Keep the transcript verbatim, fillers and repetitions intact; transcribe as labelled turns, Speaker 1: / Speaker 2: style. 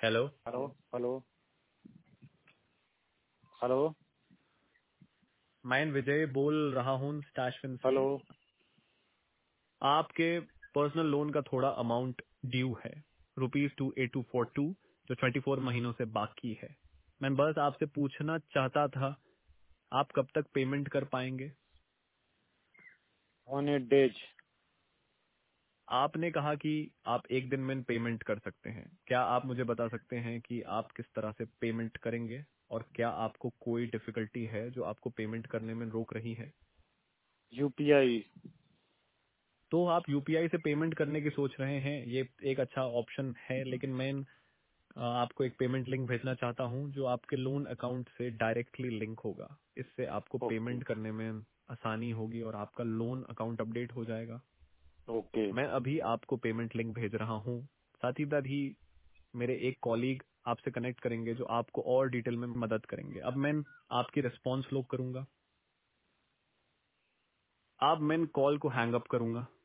Speaker 1: Hello.
Speaker 2: Hello hello hello
Speaker 1: मैं विजय बोल रहा हूँ स्टैशफिन से।
Speaker 2: हेलो।
Speaker 1: आपके पर्सनल लोन का थोड़ा अमाउंट ड्यू है, rupees two eight two four two, जो ट्वेंटी फोर महीनों से बाकी है। मैं बस आपसे पूछना चाहता था, आप कब तक पेमेंट कर पाएंगे?
Speaker 2: On eight days.
Speaker 1: आपने कहा कि आप एक दिन में पेमेंट कर सकते हैं। क्या आप मुझे बता सकते हैं कि आप किस तरह से पेमेंट करेंगे, और क्या आपको कोई डिफिकल्टी है जो आपको पेमेंट करने में रोक रही है?
Speaker 2: यूपीआई।
Speaker 1: तो आप यूपीआई से पेमेंट करने की सोच रहे हैं, ये एक अच्छा ऑप्शन है, लेकिन मैं अ, आपको एक पेमेंट लिंक भेजना चाहता हूं जो आपके लोन अकाउंट से डायरेक्टली लिंक होगा। इससे आपको
Speaker 2: ओके
Speaker 1: पेमेंट करने में आसानी होगी और आपका लोन अकाउंट अपडेट हो जाएगा।
Speaker 2: ओके
Speaker 1: मैं अभी आपको पेमेंट लिंक भेज रहा हूं। साथ ही साथ ही मेरे एक कॉलीग आपसे कनेक्ट करेंगे जो आपको और डिटेल में मदद करेंगे। अब मैं आपकी रिस्पॉन्स लो करूंगा। अब मैं कॉल को हैंग अप करूंगा।